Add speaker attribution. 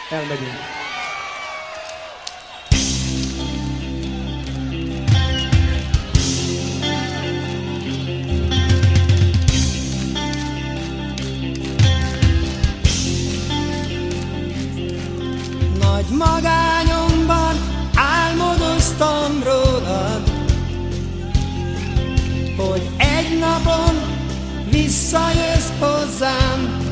Speaker 1: Elmegyünk.
Speaker 2: Nagy magányomban álmodoztam rólad, hogy egy napon visszajössz hozzám.